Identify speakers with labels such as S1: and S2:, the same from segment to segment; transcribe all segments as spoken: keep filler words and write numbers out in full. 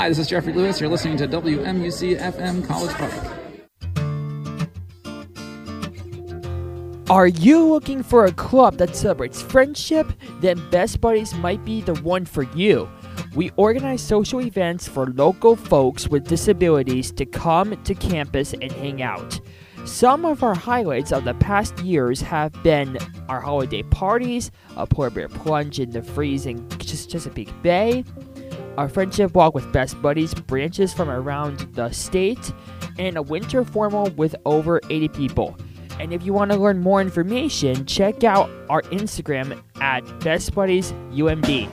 S1: Hi, this is Jeffrey Lewis. You're listening to W M U C F M College Park.
S2: Are you looking for a club that celebrates friendship? Then Best Buddies might be the one for you. We organize social events for local folks with disabilities to come to campus and hang out. Some of our highlights of the past years have been our holiday parties, a polar bear plunge in the freezing Chesapeake Bay, our friendship walk with Best Buddies branches from around the state, and a winter formal with over eighty people. And if you want to learn more information, check out our Instagram at Best Buddies U M D.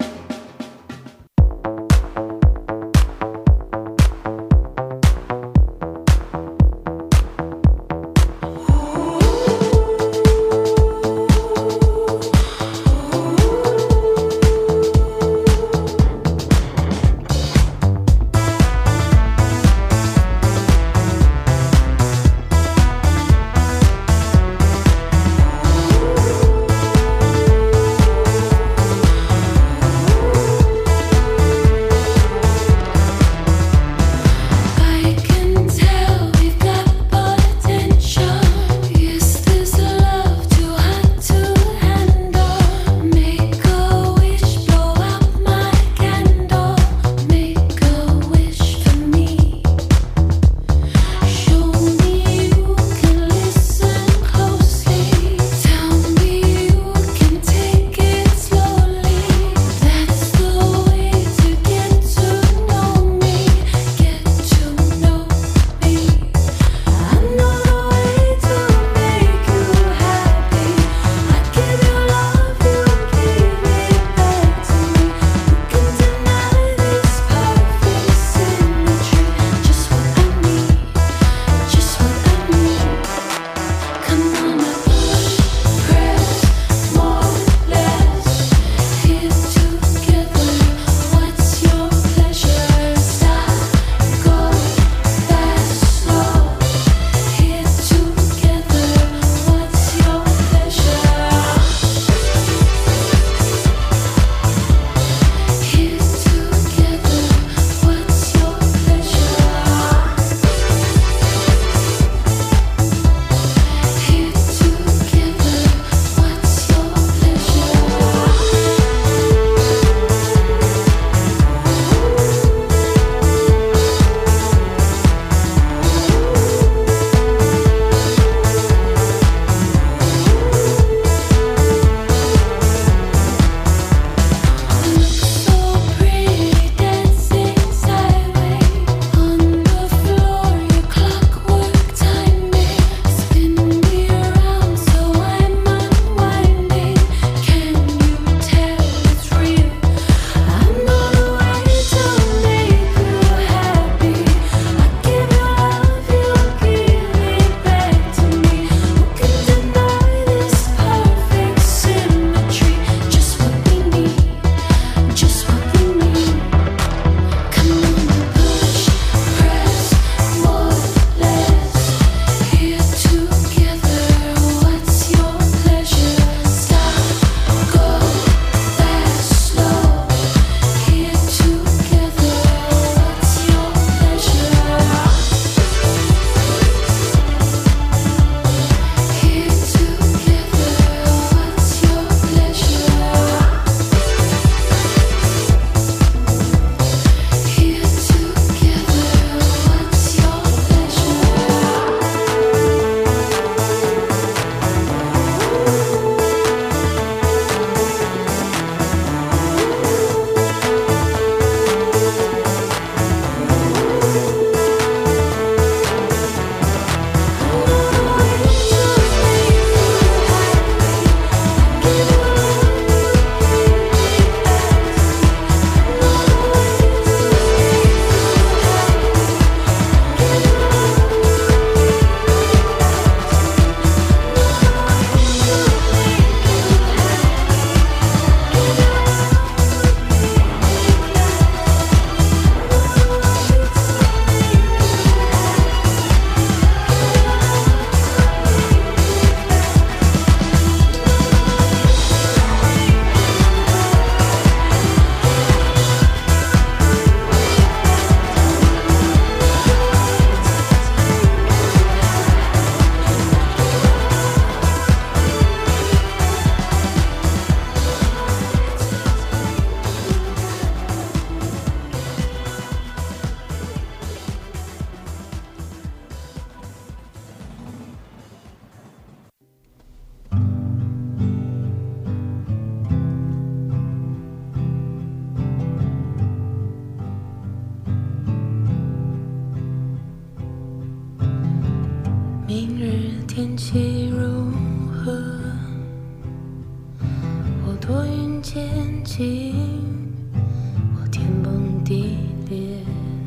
S3: 多云渐近，我天崩地裂，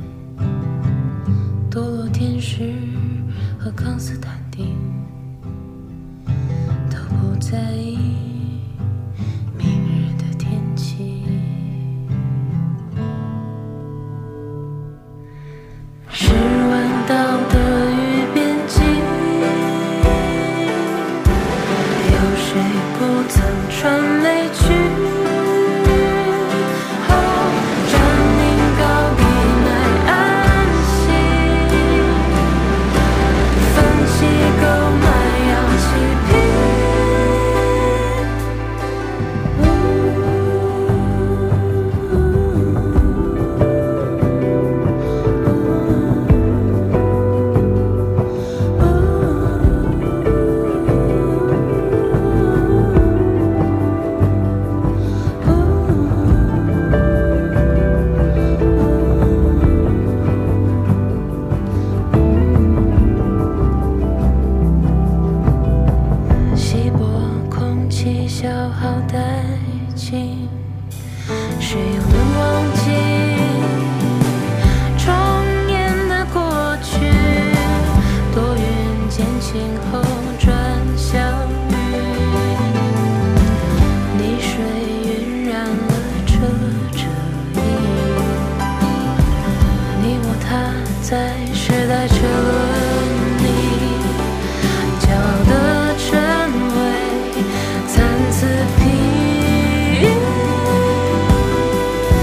S3: 堕落天使和康斯坦丁都不在意明日的天气。是弯道的雨边际，有谁不曾穿泪去？哦，占领高地乃安息，分析购买氧气瓶。稀薄空气消耗殆尽，谁又能忘记重演的过去？多云渐晴后转小雨，泥水晕染了这遮衣。你我他在时代车轮里，骄傲的称谓参差披。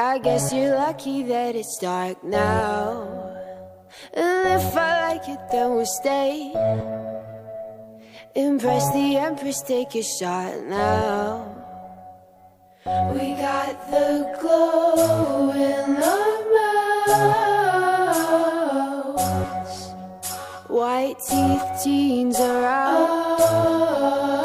S4: I guess you're lucky that it's dark now. And if I like it, then we'll stay. Impress the Empress, take a shot now. We got the glow in our mouths. White teeth, teens are out.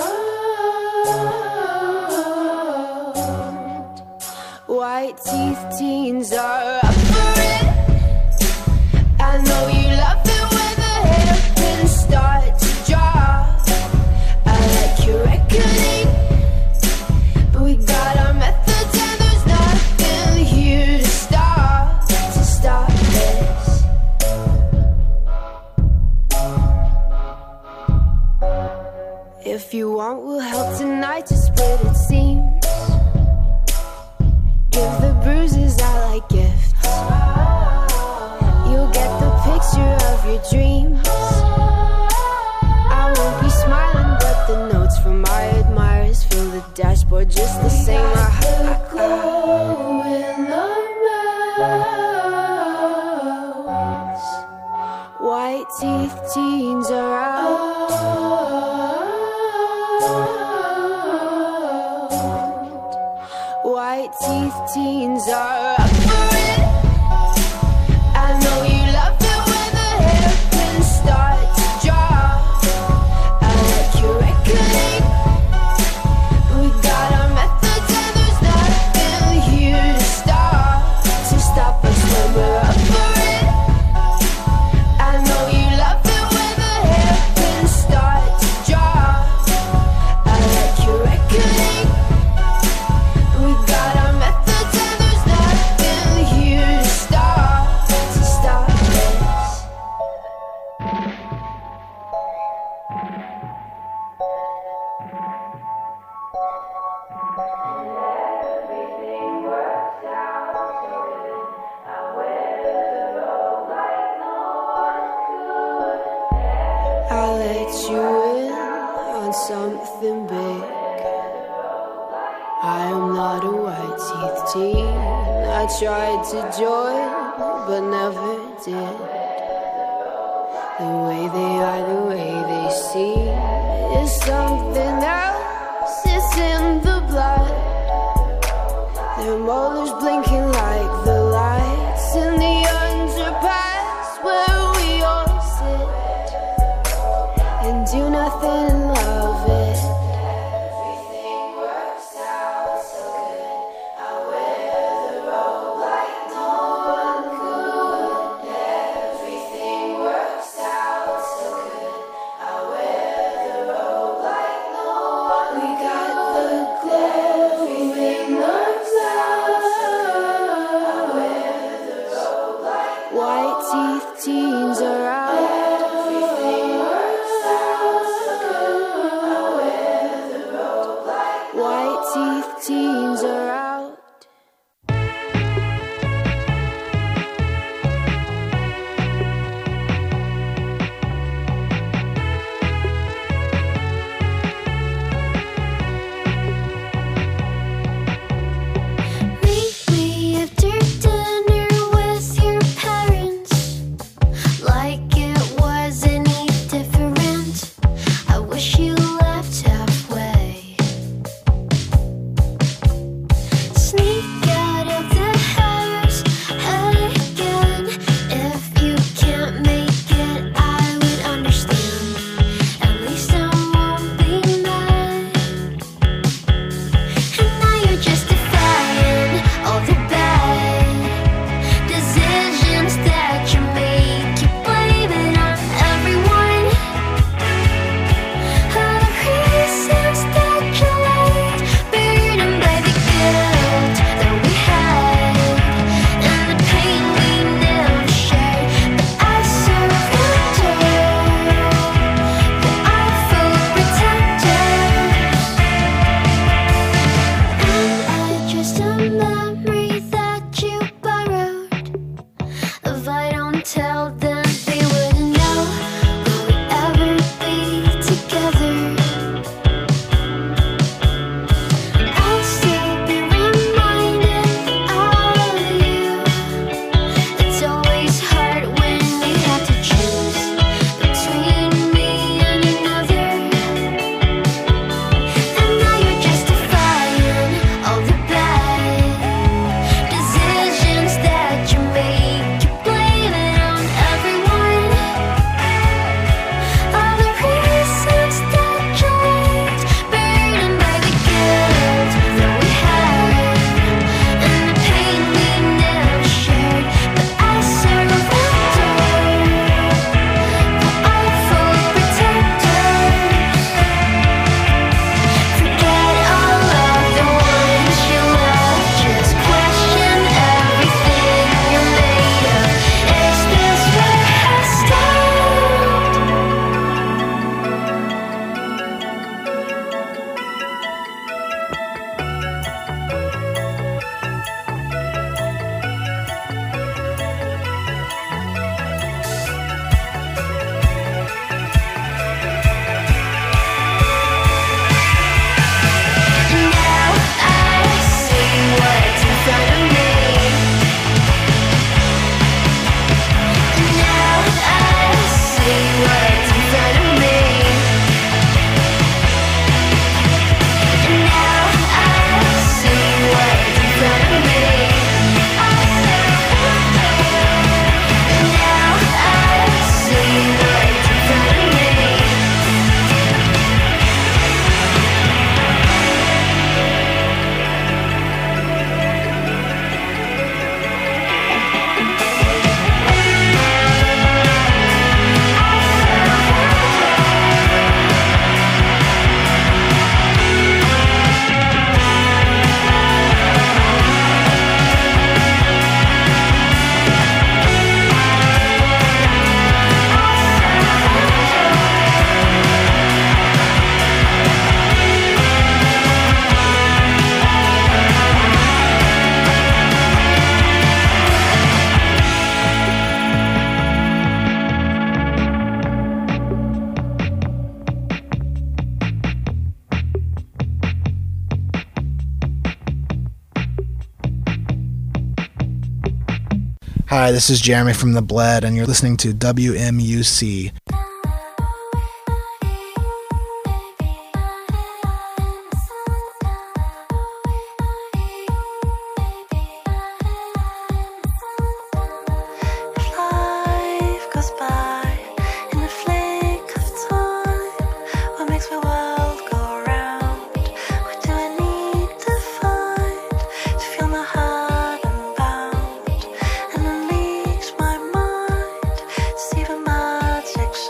S4: White teeth, teens are up for it. I know you love it when the hairpins start to drop. I like your reckoning, but we got our methods and there's nothing here to stop, to stop this. If you want, we'll help tonight to split it seems. Give the bruises out like gifts. You'll get the picture of your dreams. I won't be smiling, but the notes from my admirers fill the dashboard just the same. We got the glow in our mouths. White teeth, teens are out. White teeth, teens are up for it. I know you love it when the hairpins start to drop. I like your reckoning, we got our methods and there's nothing here to stop, to stop us when we're up for it. I know you love it when the hairpins start to drop. I like your reckoning. We got our methods and there's nothing here to stop, to stop this. Everything works out so good. I wear the robe like no one could. I'll let you in on something big. I am not a white teeth teen. I tried to join, but never did. The way they are, the way they see is something else. It's in the blood. Their molars blinking like the lights in the underpass where we all sit and do nothing and love it. Everything works out so good. I wear the robe like no one could. Everything works out so good. I wear the robe like no one. We got the glow in our mouths. White teeth, teens are out. Everything works out so good. I wear the robe like white teeth, teens are out.
S3: Meet me after dinner with your parents.
S5: Hi, this is Jeremy from The Bled, and you're listening to W M U C.
S3: Six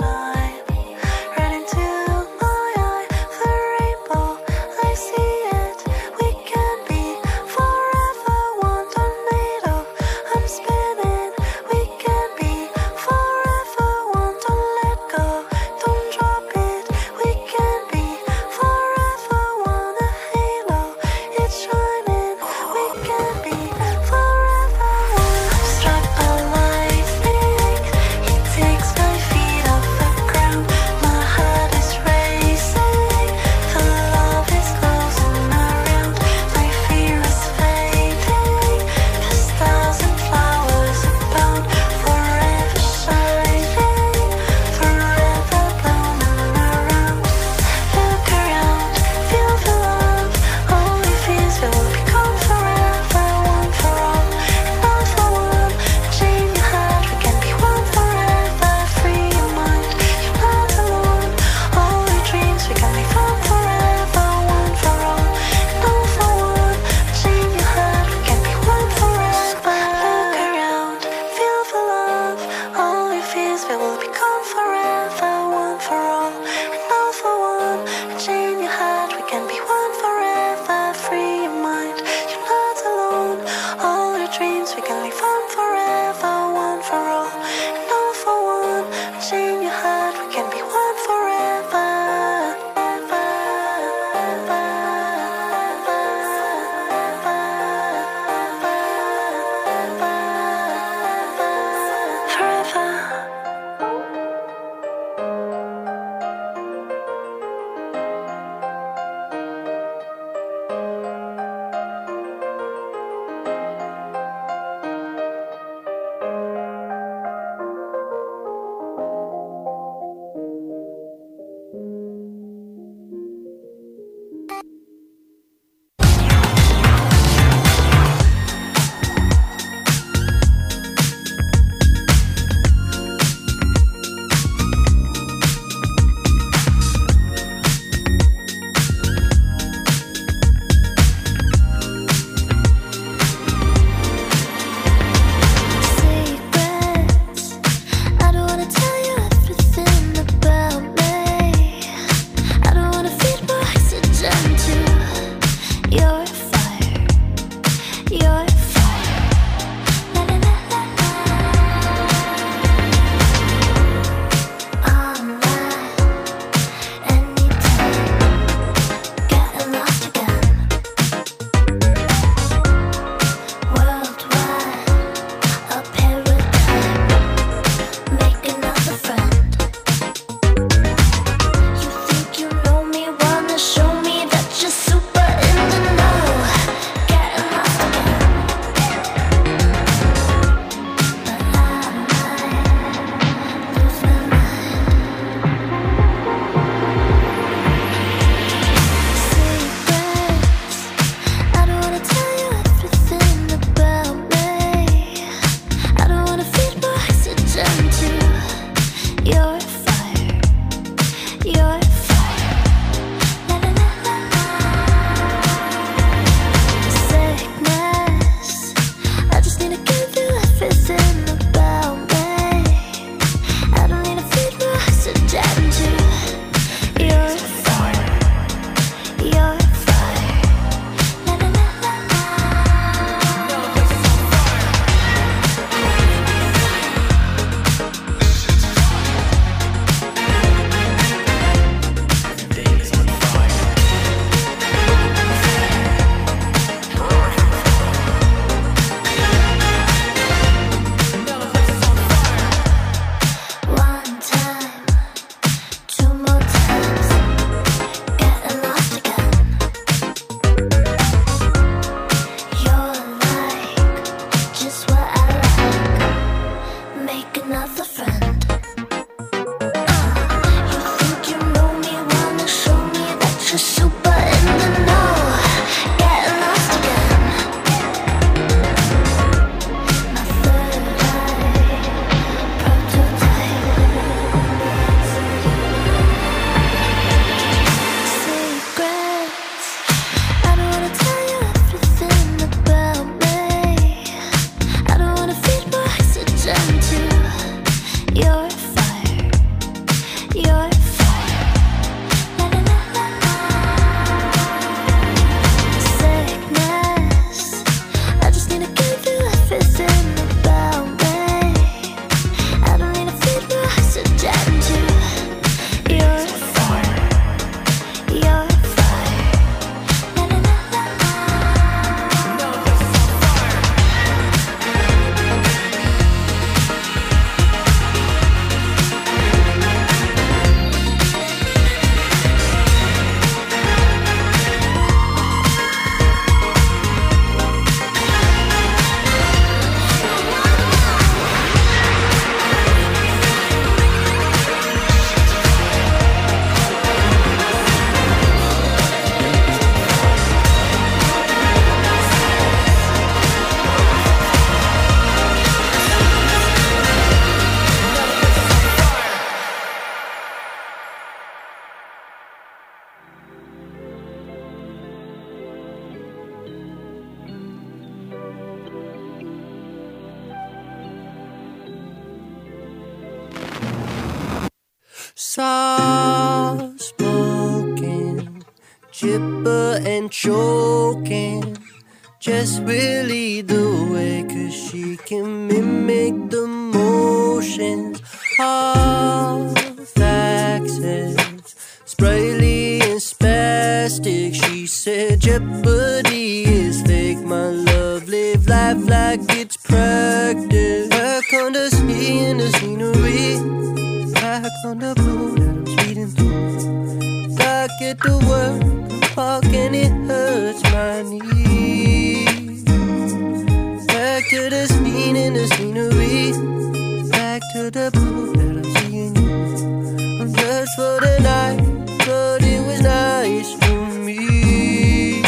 S6: and choking. Just really the way, 'cause she can mimic the motions of accents, sprightly and spastic. She said jeopardy is fake, my love, live life like it's practice. Back on the sea and the scenery, back on the blue that I'm speeding through. Back at the work, park and it hurts my knees. Back to the scene and the scenery, back to the blue that I'm seeing you. I'm just for the night, but it was nice for me.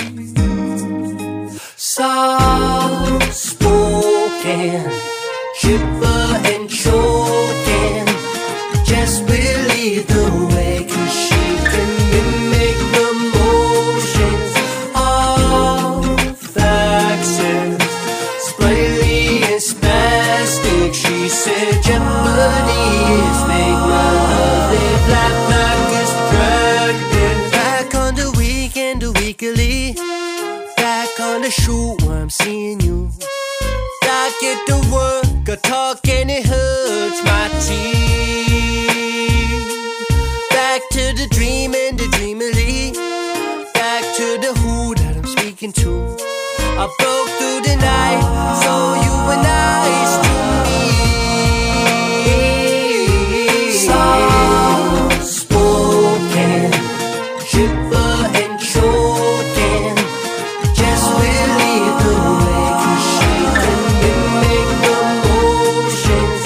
S6: Soft spoken, chipper and choking, just really the way, 'cause she can mimic the motions of accents, sprightly and spastic. She said jeopardy is fake, my love, live life like it's practice. Back on the weekend, the weekly, back on the shoot where I'm seeing you. Back at the work, I talk and it hurts my teeth. Back to the dream and the dreamily, back to the who that I'm speaking to. I broke through the night, so you were nice to me. Soft spoken, chipper and choking, just really the way, 'cause she can mimic the motions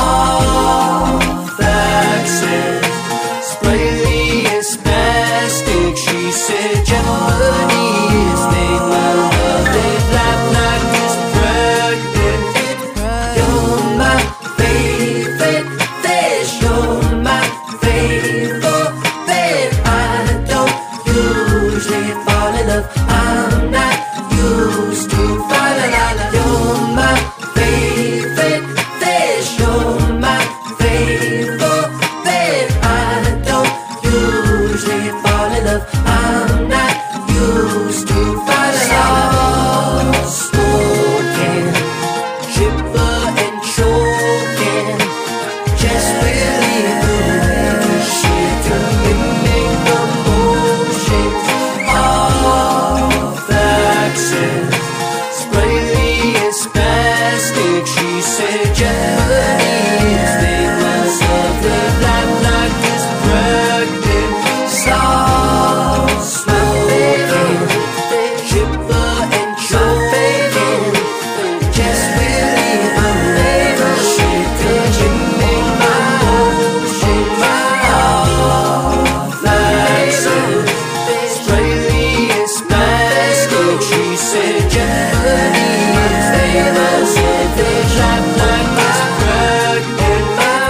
S6: of accents, sprightly and spastic. She said jeopardy is fake, my love, live life like it's practice. You're my favorite fish, you're my favorite fish. I don't usually fall in love, I'm not used to fall in love. You're my favorite fish, you're my favorite fish. I don't usually fall in love, I'm not used to fall in love. Spoken, chipper and choking, just really the way, 'cause she can mimic the motions of accents, sprightly and spastic. She said jeopardy is fake, my love, live life like it's practice. Soft spoken, chipper and choking, just really the way, 'cause she can mimic my motions of accents, sprightly and spastic. She said jeopardy is famous, live life like it's practice.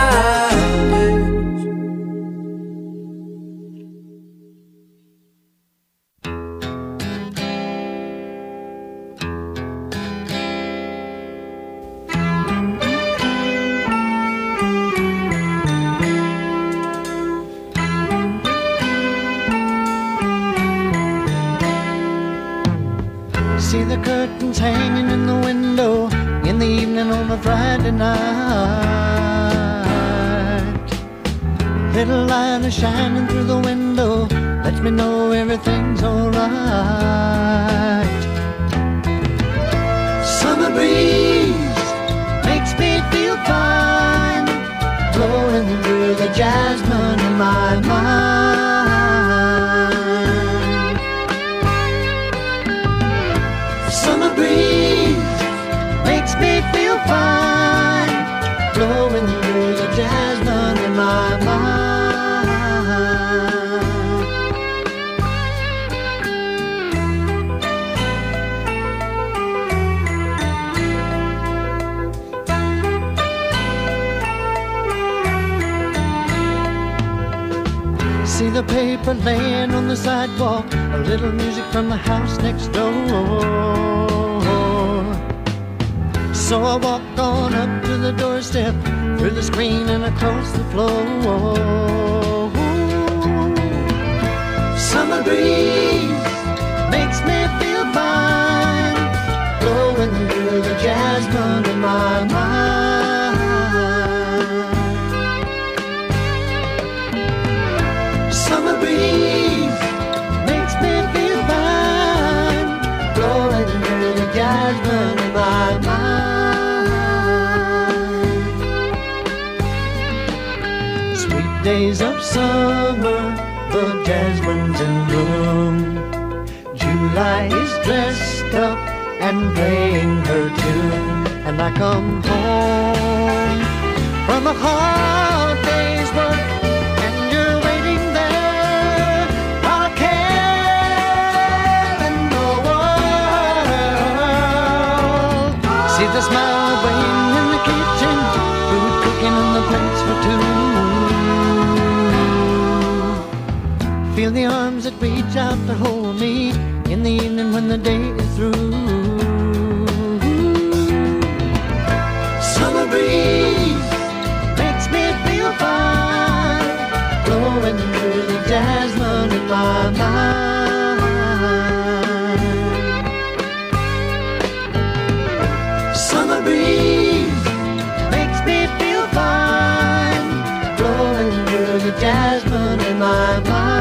S7: See the curtains hanging in the window in the evening on a Friday night. Little light is shining through the window, lets me know everything's alright. Summer breeze makes me feel fine, blowing through the jasmine in my mind. Summer breeze makes me feel fine, blowing through the jasmine in my mind. See the paper laying on the sidewalk, a little music from the house next door. So I walk on up to the doorstep, through the screen and across the floor. Summer breeze makes days of summer, the jasmine's in bloom. July is dressed up and playing her tune, and I come home from a hard day's work, and you're waiting there, not a care in the world. See the smile waiting in the kitchen, food cooking on the plates for two. Feel the arms that reach out to hold me in the evening when the day is through. Summer breeze makes me feel fine, blowing through the jasmine in my mind. Summer breeze makes me feel fine, blowing through the jasmine in my mind.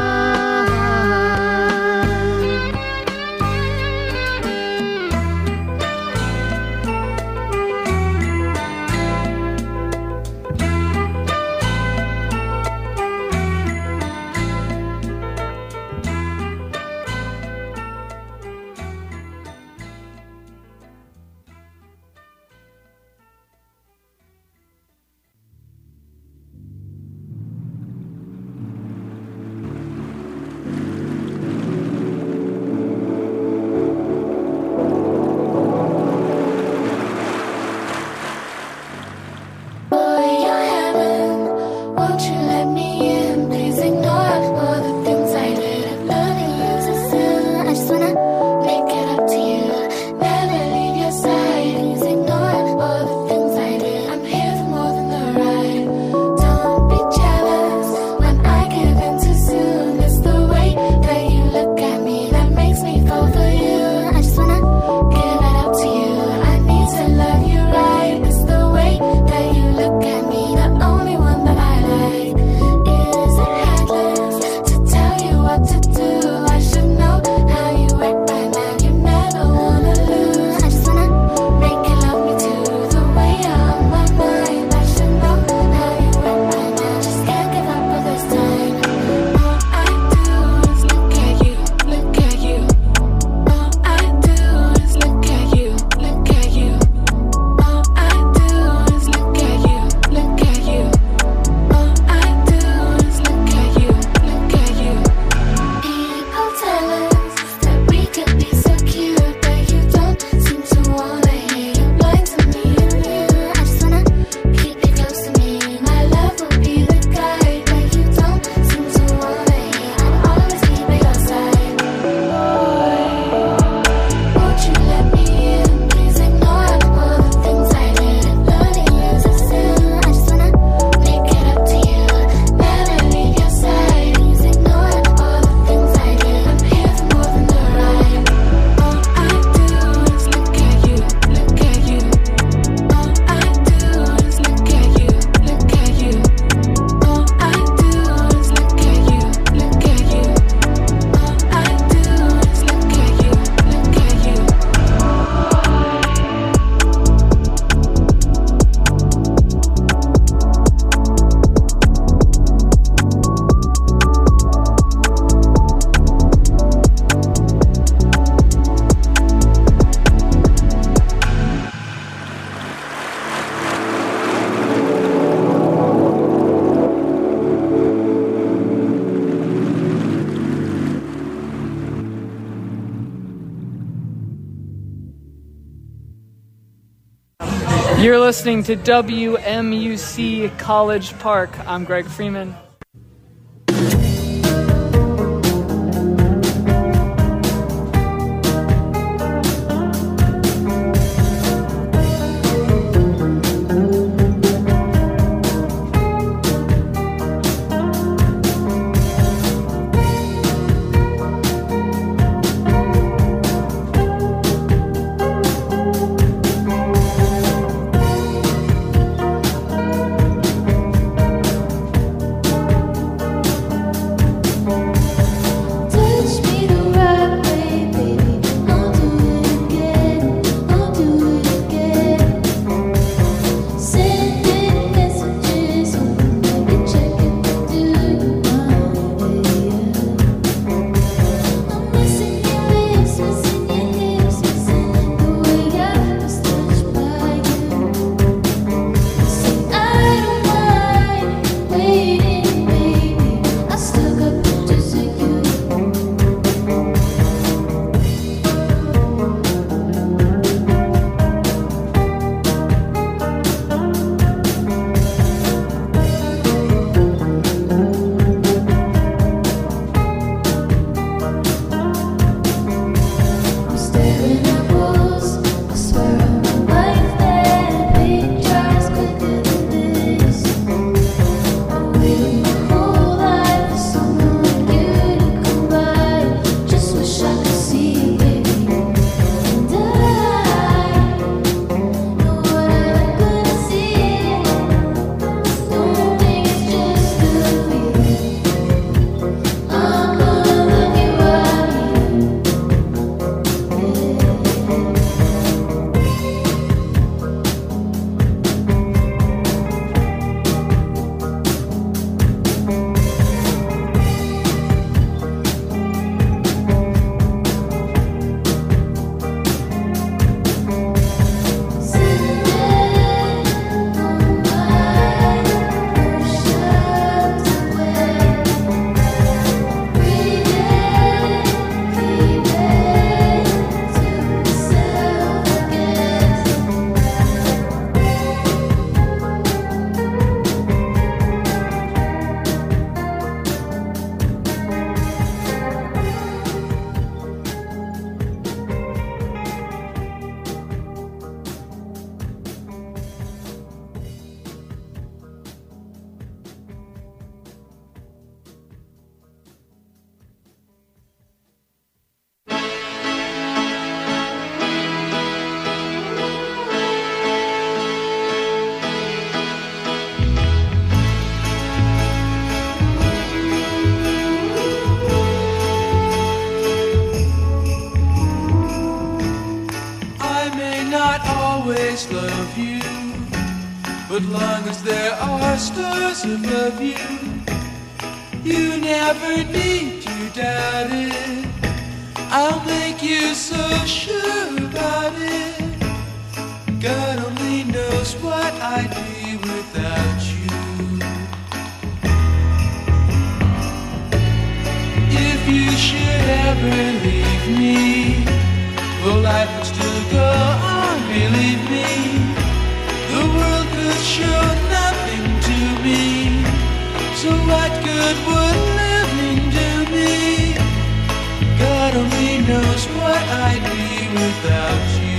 S8: You're listening to W M U C College Park. I'm Greg Freeman.
S9: But long as there are stars above you, you never need to doubt it. I'll make you so sure about it. God only knows what I'd be without you. If you should ever leave me, well, life would still go on, believe me. The world could show nothing to me, so what good would living do me? God only knows what I'd be without you.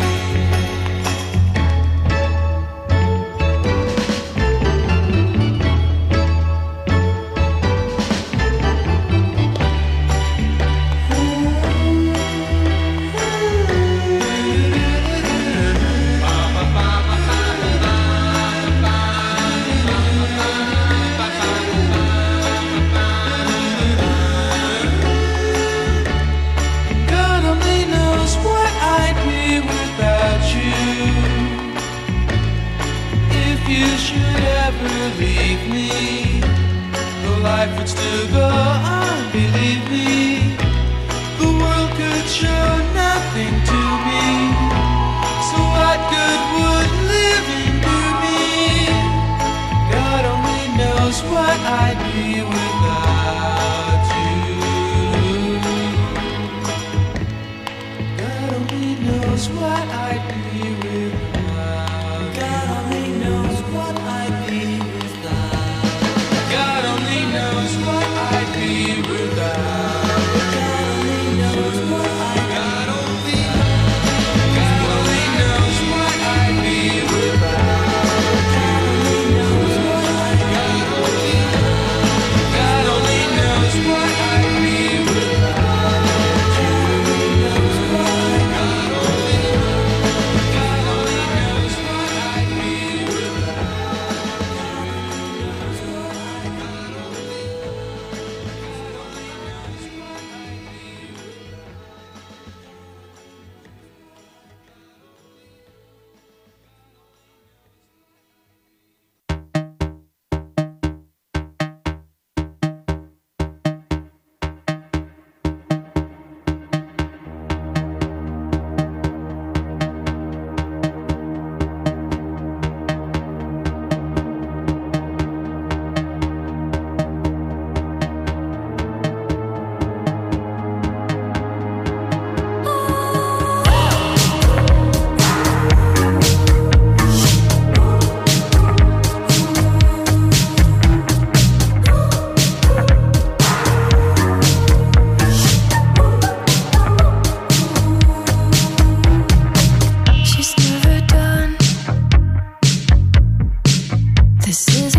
S9: Leave me, the life would still go on, believe me. The world could show nothing to me, so what good would living do me? God only knows what I'd be without you. God only knows what I'd be without. God only knows what I'd be. God only knows what I'd be without. God only knows what I'd be. God only, God only knows what I'd be without. God only knows what I'd be. God only, God only knows what I'd be without. God only knows what I'd be. God only, God only knows what I'd be without.
S3: This is